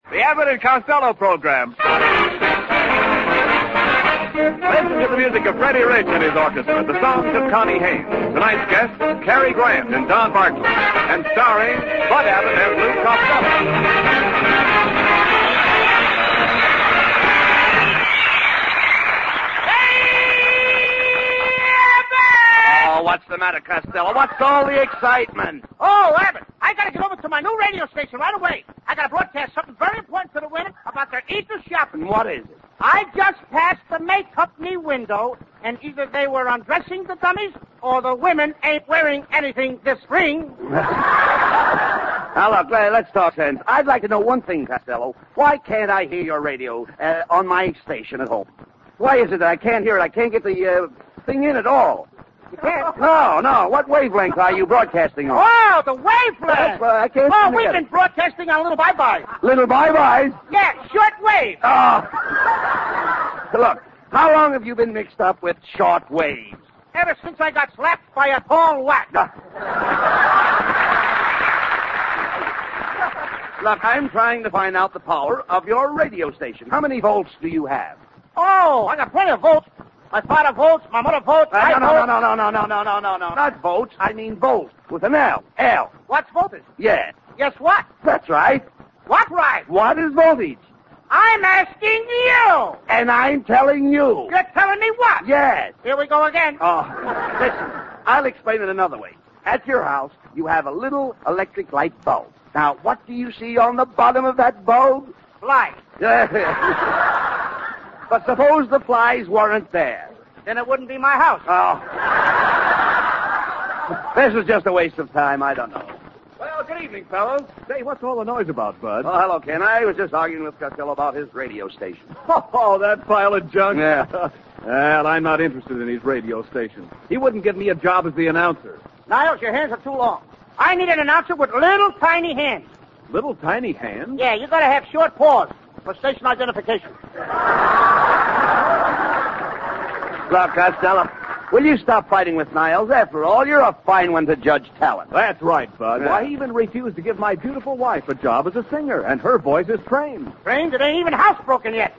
The Abbott and Costello program. Listen to the music of Freddie Rich and his orchestra, the songs of Connie Haynes. Tonight's guests, Cary Grant and Don Bartlett, and starring Bud Abbott as Lou Costello. What's the matter, Costello? What's all the excitement? Oh, Abbott, I gotta get over to my new radio station right away. I gotta broadcast something very important to the women about their Easter shopping. What is it? I just passed the makeup me window, and either they were undressing the dummies, or the women ain't wearing anything this spring. Now, look, let's talk sense. I'd like to know one thing, Costello. Why can't I hear your radio on my station at home? Why is it that I can't hear it? I can't get the thing in at all. You can't? No. What wavelength are you broadcasting on? Oh, the wavelength. That's why I can't Oh, see we've it. been broadcasting on little bye-byes. Little bye-byes? Yeah, short wave. Oh. Look, how long have you been mixed up with short waves? Ever since I got slapped by a tall whack. Look, I'm trying to find out the power of your radio station. How many volts do you have? Oh, I got plenty of volts. My father votes, my mother votes, I vote. No. Not votes. I mean volt with an L. L. What's voltage? Yeah. Guess what? That's right. What right? What is voltage? I'm asking you. And I'm telling you. You're telling me what? Yes. Here we go again. Oh, listen, I'll explain it another way. At your house, you have a little electric light bulb. Now, what do you see on the bottom of that bulb? Fly. But suppose the flies weren't there. Then it wouldn't be my house. Oh. This is just a waste of time. I don't know. Well, good evening, fellows. Say, what's all the noise about, Bud? Oh, hello, Ken. I was just arguing with Costello about his radio station. Oh, that pile of junk. Yeah. Well, I'm not interested in his radio station. He wouldn't give me a job as the announcer. Niles, your hands are too long. I need an announcer with little tiny hands. Little tiny hands? Yeah, you gotta have short paws for station identification. Look, Costello, will you stop fighting with Niles? After all, you're a fine one to judge talent. That's right, Bud. Yeah. Why, he even refused to give my beautiful wife a job as a singer, and her voice is trained. Trained? It ain't even housebroken yet.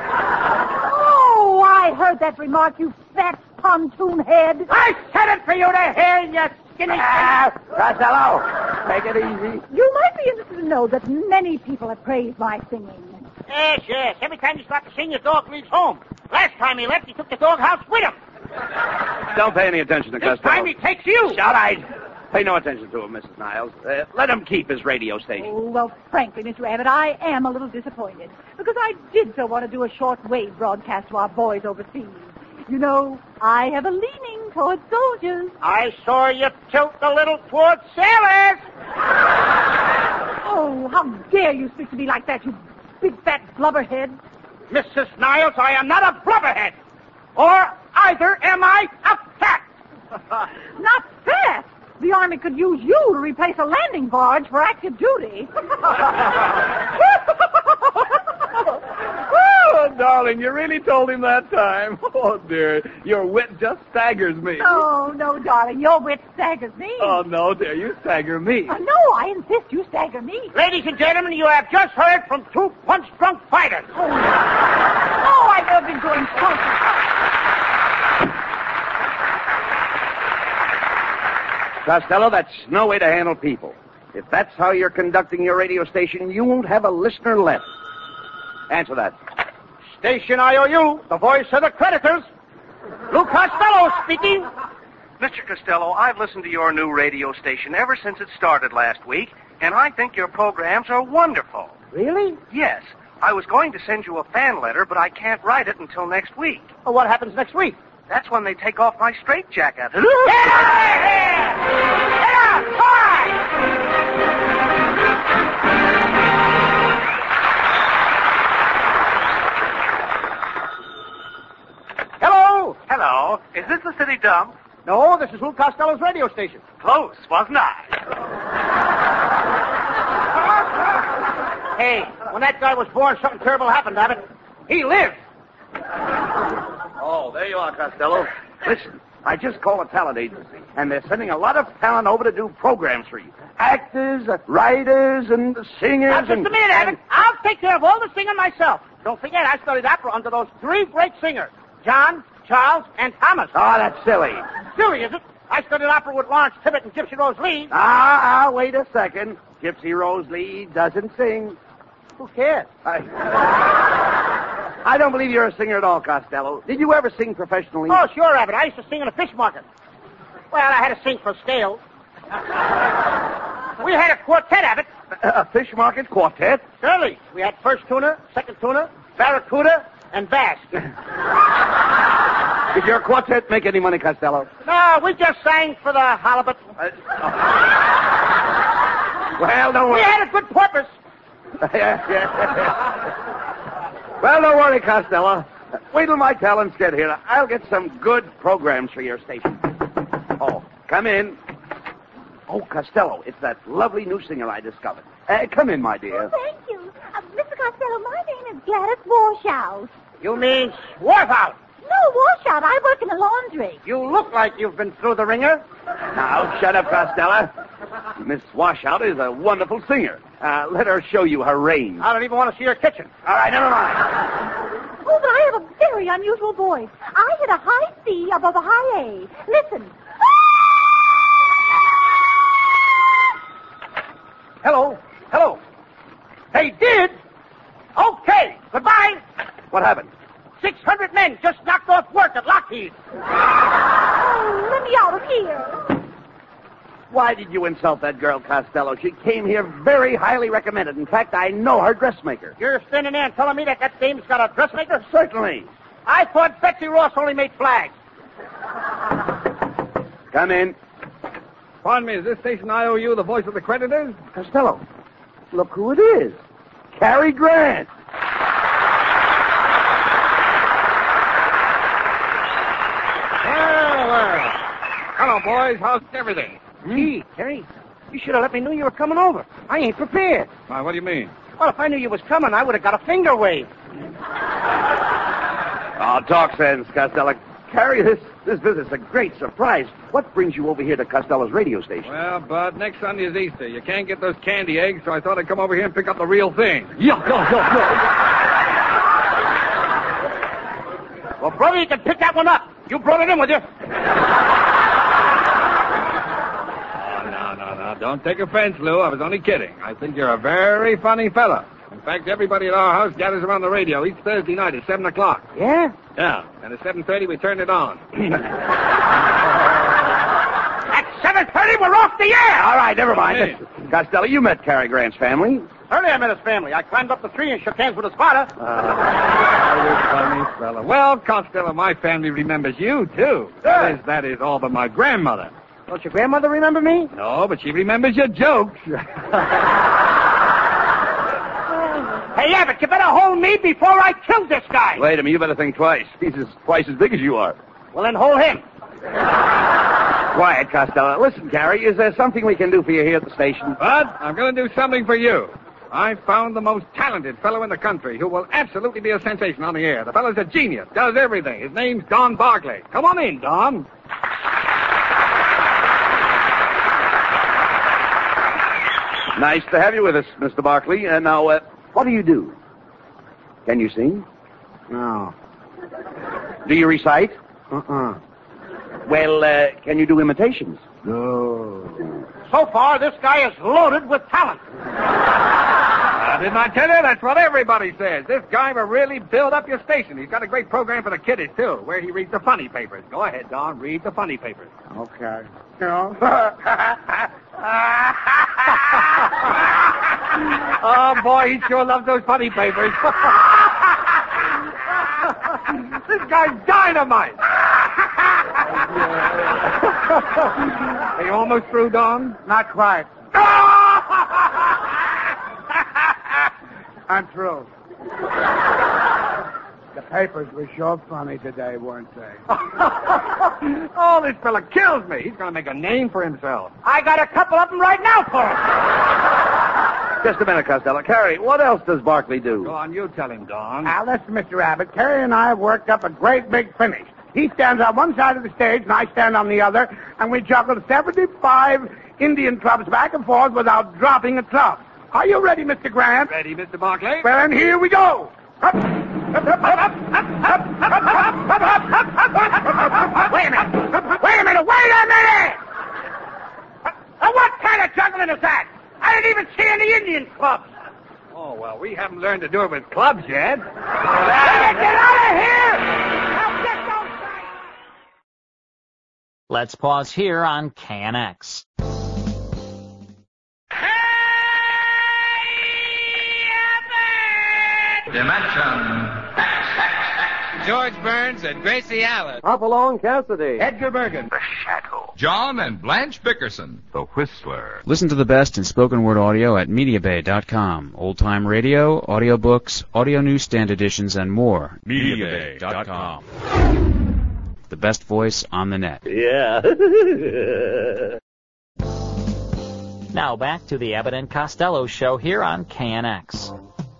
Oh, I heard that remark, you fat pontoon head. I said it for you to hear, you skinny... Costello, take it easy. You might be interested to know that many people have praised my singing. Yes. Every time you start to sing, your dog leaves home. Last time he left, he took the doghouse with him. Don't pay any attention to This Costello. time he takes you. Shout eyes. Pay no attention to him, Mrs. Niles. Let him keep his radio station. Oh, well, frankly, Mr. Abbott, I am a little disappointed because I did so want to do a short-wave broadcast to our boys overseas. You know, I have a leaning towards soldiers. I saw you tilt a little towards sailors. Oh, how dare you speak to me like that, you big fat blubberhead. Mrs. Niles, I am not a blubberhead. Or either am I a fat. Not fat. The Army could use you to replace a landing barge for active duty. Oh, darling, you really told him that time. Oh, dear, your wit just staggers me. Oh, no, darling, your wit staggers me. Oh, no, dear, you stagger me. No, I insist you stagger me. Ladies and gentlemen, you have just heard from two punch-drunk fighters. Oh, I've never been going so. Costello, that's no way to handle people. If that's how you're conducting your radio station, you won't have a listener left. Answer that. Station IOU, the voice of the creditors. Lou Costello speaking. Mr. Costello, I've listened to your new radio station ever since it started last week, and I think your programs are wonderful. Really? Yes. I was going to send you a fan letter, but I can't write it until next week. Well, what happens next week? That's when they take off my straitjacket. Get out of here! Get out! Fine! Hello? Hello. Is this the city dump? No, this is Lou Costello's radio station. Close, wasn't I? Hey, when that guy was born, something terrible happened, Abbott. He lived. Oh, there you are, Costello. Listen, I just called a talent agency, and they're sending a lot of talent over to do programs for you. Actors, writers, and singers. Now, just a minute, Abbott. I'll take care of all the singing myself. Don't forget, I studied opera under those three great singers, John, Charles, and Thomas. Oh, that's silly. Silly, is it? I studied opera with Lawrence Tibbett and Gypsy Rose Lee. Wait a second. Gypsy Rose Lee doesn't sing. Who cares? I don't believe you're a singer at all, Costello. Did you ever sing professionally? Oh, sure, Abbott. I used to sing in a fish market. Well, I had to sing for scale. We had a quartet, Abbott. A fish market quartet? Surely. We had first tuna, second tuna, barracuda, and bass. Did your quartet make any money, Costello? No, we just sang for the halibut. Well, don't worry. We had a good purpose. Well, don't worry, Costello. Wait till my talents get here. I'll get some good programs for your station. Oh, come in. Oh, Costello, it's that lovely new singer I discovered. Come in, my dear. Oh, thank you. Mr. Costello, my name is Gladys Warshout. You mean Swarthout? No, Warshout. I work in a laundry. You look like you've been through the ringer. Now, shut up, Costello. Miss Washout is a wonderful singer. Let her show you her range. I don't even want to see her kitchen. All right, never mind. Oh, but I have a very unusual voice. I hit a high C above a high A. Listen. Hello. Hello. They did? Okay. Goodbye. What happened? 600 men just knocked off work at Lockheed. Oh, let me out of here. Why did you insult that girl, Costello? She came here very highly recommended. In fact, I know her dressmaker. You're standing there and telling me that dame's got a dressmaker? Certainly. I thought Betsy Ross only made flags. Come in. Pardon me, is this station IOU the voice of the creditors? Costello, look who it is. Cary Grant. Well. Hello, boys. How's everything? Gee, Terry, you should have let me know you were coming over. I ain't prepared. Why, what do you mean? Well, if I knew you was coming, I would have got a finger wave. Oh, talk sense, Costello. Cary, this visit's a great surprise. What brings you over here to Costello's radio station? Well, Bud, next Sunday is Easter. You can't get those candy eggs, so I thought I'd come over here and pick up the real thing. Yuck. Well, brother, you can pick that one up. You brought it in with you. No. Don't take offense, Lou. I was only kidding. I think you're a very funny fella. In fact, everybody at our house gathers around the radio each Thursday night at 7 o'clock. Yeah? Yeah, and at 7:30 we turn it on. At 7:30, we're off the air. All right, never mind. Costello, you met Cary Grant's family. Earlier I met his family. I climbed up the tree and shook hands with his father. Funny fella. Well, Costello, my family remembers you, too. That is all but my grandmother. Don't your grandmother remember me? No, but she remembers your jokes. Hey, Abbott, you better hold me before I kill this guy. Wait a minute, you better think twice. He's twice as big as you are. Well, then hold him. Quiet, Costello. Listen, Cary, is there something we can do for you here at the station? Bud, I'm going to do something for you. I found the most talented fellow in the country who will absolutely be a sensation on the air. The fellow's a genius, does everything. His name's Don Barclay. Come on in, Don. Nice to have you with us, Mr. Barclay. Now, what do you do? Can you sing? No. Do you recite? Uh-uh. Well, can you do imitations? No. So far, this guy is loaded with talent. Didn't I tell you? That's what everybody says. This guy will really build up your station. He's got a great program for the kiddies, too, where he reads the funny papers. Go ahead, Don. Read the funny papers. Okay. Oh, boy, he sure loves those funny papers. This guy's dynamite. Are you almost through, Don? Not quite. I'm through. The papers were sure funny today, weren't they? Oh, this fella kills me. He's going to make a name for himself. I got a couple of them right now for him. Just a minute, Costello. Cary, what else does Barclay do? Go on, you tell him, Don. Now, listen, Mr. Abbott. Cary and I have worked up a great big finish. He stands on one side of the stage, and I stand on the other, and we juggle 75 Indian clubs back and forth without dropping a club. Are you ready, Mr. Grant? Ready, Mr. Barclay? Well, and here we go. Up, up, up, up, up, up, up, up. Wait a minute. What kind of juggling is that? I didn't even see any Indian clubs. Oh, well, we haven't learned to do it with clubs yet. Get out of here! Now get those guys! Let's pause here on KNX. Dimension. George Burns and Gracie Allen. Hopalong Cassidy. Edgar Bergen. The Shadow. John and Blanche Bickerson. The Whistler. Listen to the best in spoken word audio at MediaBay.com. Old-time radio, audiobooks, audio newsstand editions, and more. MediaBay.com. The best voice on the net. Yeah. Now back to the Abbott and Costello show here on KNX.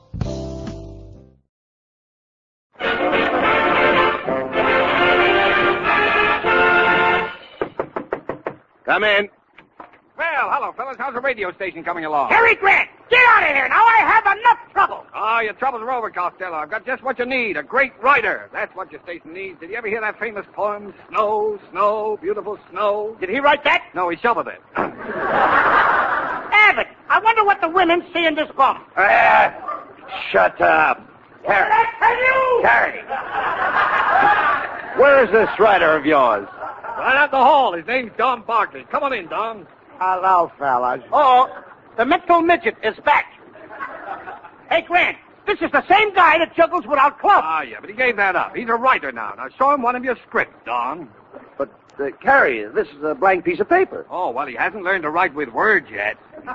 Come in. Well, hello, fellas. How's the radio station coming along? Harry Grant, get out of here. Now I have enough trouble. Oh, your troubles are over, Costello. I've got just what you need, a great writer. That's what your station needs. Did you ever hear that famous poem, Snow, Snow, Beautiful Snow? Did he write that? No, he shoveled it. Abbott, I wonder what the women see in this bum. Shut up. Harry. Where's this writer of yours? Right out the hall. His name's Don Barkley. Come on in, Don. Hello, fellas. Oh, the mental midget is back. Hey, Grant, this is the same guy that juggles without clubs. Ah, yeah, but he gave that up. He's a writer now. Now, show him one of your scripts, Don. But, Carrie, this is a blank piece of paper. Oh, well, he hasn't learned to write with words yet.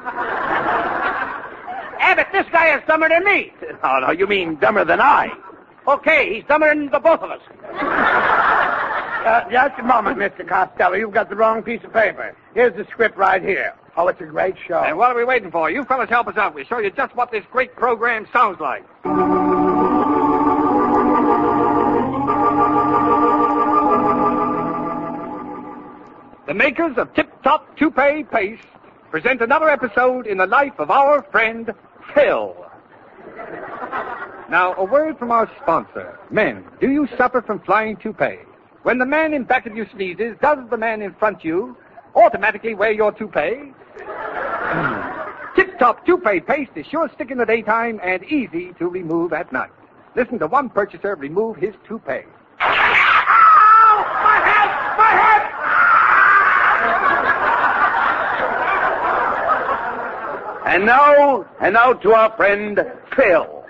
Abbott, this guy is dumber than me. Oh, no, you mean dumber than I. Okay, he's dumber than the both of us. Just a moment, Mr. Costello. You've got the wrong piece of paper. Here's the script right here. Oh, it's a great show. And what are we waiting for? You fellas help us out. We'll show you just what this great program sounds like. The makers of Tip Top Toupee Paste present another episode in the life of our friend, Phil. Now, a word from our sponsor. Men, do you suffer from flying toupee? When the man in back of you sneezes, does the man in front of you automatically wear your toupee? Tip Top Toupee Paste is sure stick in the daytime and easy to remove at night. Listen to one purchaser remove his toupee. Ow! My head! My head! And now to our friend, Phil.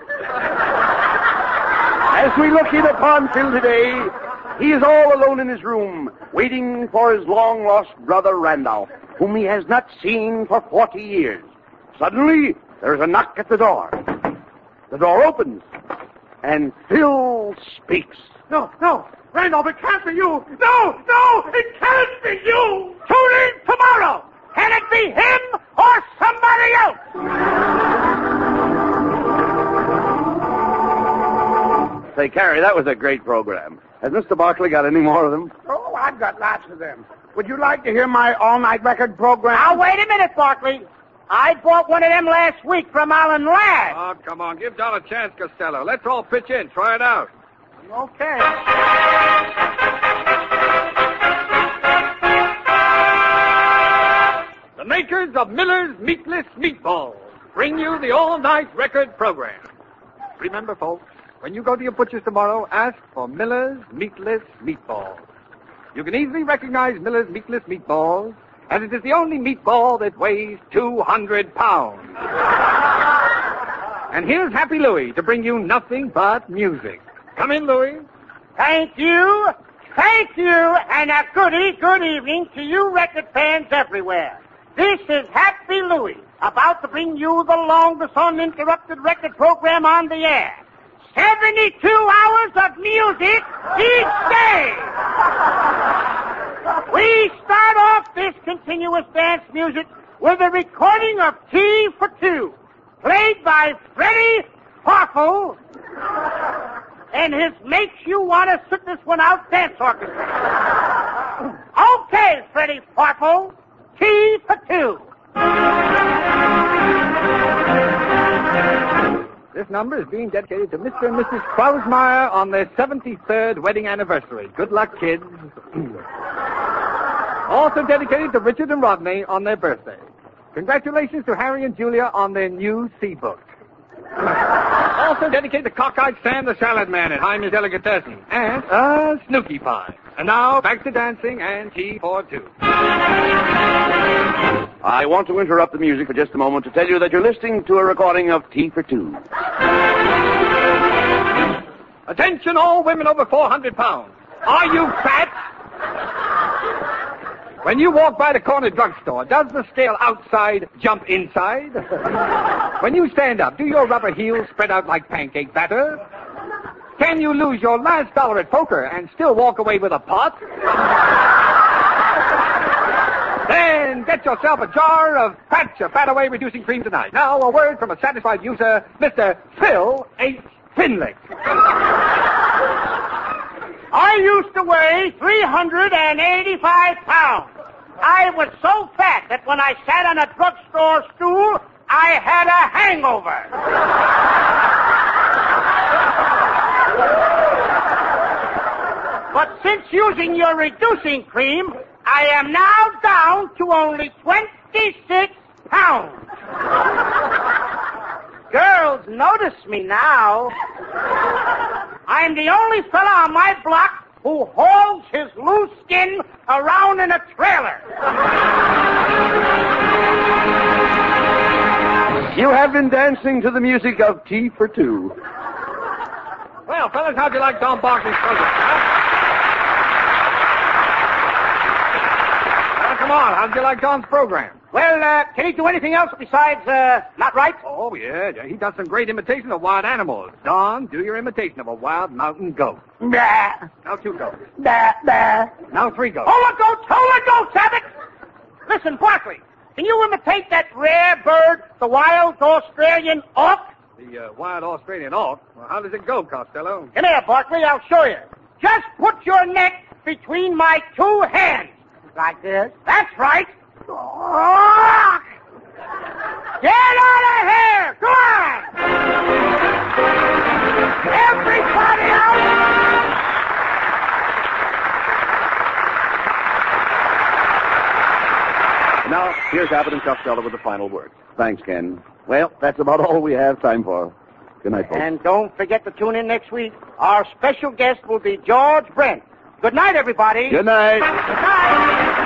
As we look in upon Phil today, he is all alone in his room, waiting for his long-lost brother Randolph, whom he has not seen for 40 years. Suddenly, there's a knock at the door. The door opens, and Phil speaks. No, Randolph, it can't be you. No, it can't be you. Tune in tomorrow. Can it be him or somebody else? Say, Carrie, that was a great program. Has Mr. Barkley got any more of them? Oh, I've got lots of them. Would you like to hear my all-night record program? Now, wait a minute, Barkley. I bought one of them last week from Alan Ladd. Oh, come on. Give Don a chance, Costello. Let's all pitch in. Try it out. Okay. The makers of Miller's Meatless Meatballs bring you the all-night record program. Remember, folks, when you go to your butcher's tomorrow, ask for Miller's Meatless Meatballs. You can easily recognize Miller's Meatless Meatballs, as it is the only meatball that weighs 200 pounds. And here's Happy Louie to bring you nothing but music. Come in, Louie. Thank you, and a good evening to you record fans everywhere. This is Happy Louie, about to bring you the longest uninterrupted record program on the air. 72 hours of music each day. We start off this continuous dance music with a recording of T for Two, played by Freddie Poffel. and his makes you want to sit this one out dance orchestra. Okay, Freddie Farfel. T for 2. This number is being dedicated to Mr. and Mrs. Krausmeyer on their 73rd wedding anniversary. Good luck, kids. Also dedicated to Richard and Rodney on their birthday. Congratulations to Harry and Julia on their new C book. Also dedicated to Cockeyed Sam the Salad Man at Hyman's Delicatessen and Snooky Pie. And now, back to dancing and T for 2. I want to interrupt the music for just a moment to tell you that you're listening to a recording of T for 2. Attention all women over 400 pounds. Are you fat? When you walk by the corner drugstore, does the scale outside jump inside? When you stand up, do your rubber heels spread out like pancake batter? Can you lose your last dollar at poker and still walk away with a pot? Then get yourself a jar of Patch, a Fat Away Reducing Cream tonight. Now, a word from a satisfied user, Mr. Phil H. Finlick. I used to weigh 385 pounds. I was so fat that when I sat on a drugstore stool, I had a hangover. But since using your reducing cream, I am now down to only 26 pounds. Girls notice me now. I'm the only fella on my block who hauls his loose skin around in a trailer. You have been dancing to the music of T for 2. Well, fellas, how'd you like Don Barkley's program, huh? Well, come on, how'd you like Don's program? Well, can he do anything else besides, not right? Oh, yeah, he does some great imitation of wild animals. Don, do your imitation of a wild mountain goat. Nah. Now 2 goats. Nah. Now 3 goats. Hold the goats, Abbott! Listen, Barkley, can you imitate that rare bird, the wild Australian auk? The wild Australian auk? Well, how does it go, Costello? Come here, Barkley, I'll show you. Just put your neck between my 2 hands. Like this? That's right. Get out of here! Go on! Everybody out! Now, here's Abbott and Costello with the final word. Thanks, Ken. Well, that's about all we have time for. Good night, folks. And don't forget to tune in next week. Our special guest will be George Brent. Good night, everybody. Good night. Good night.